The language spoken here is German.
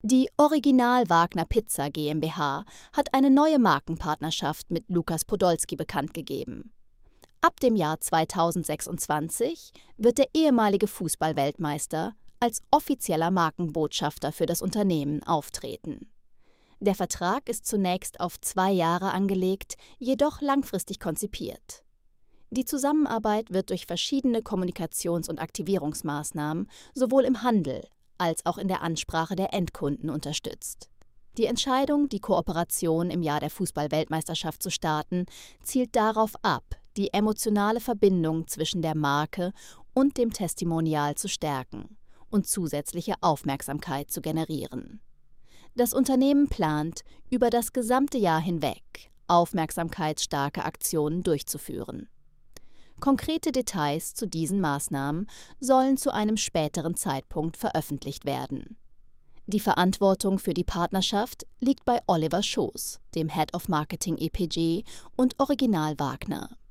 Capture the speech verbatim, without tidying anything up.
Die Original Wagner Pizza GmbH hat eine neue Markenpartnerschaft mit Lukas Podolski bekannt gegeben. Ab dem Jahr zweitausendsechsundzwanzig wird der ehemalige Fußball-Weltmeister als offizieller Markenbotschafter für das Unternehmen auftreten. Der Vertrag ist zunächst auf zwei Jahre angelegt, jedoch langfristig konzipiert. Die Zusammenarbeit wird durch verschiedene Kommunikations- und Aktivierungsmaßnahmen sowohl im Handel als auch in der Ansprache der Endkunden unterstützt. Die Entscheidung, die Kooperation im Jahr der Fußball-Weltmeisterschaft zu starten, zielt darauf ab, die emotionale Verbindung zwischen der Marke und dem Testimonial zu stärken und zusätzliche Aufmerksamkeit zu generieren. Das Unternehmen plant, über das gesamte Jahr hinweg aufmerksamkeitsstarke Aktionen durchzuführen. Konkrete Details zu diesen Maßnahmen sollen zu einem späteren Zeitpunkt veröffentlicht werden. Die Verantwortung für die Partnerschaft liegt bei Oliver Schoß, dem Head of Marketing E P G und Original Wagner.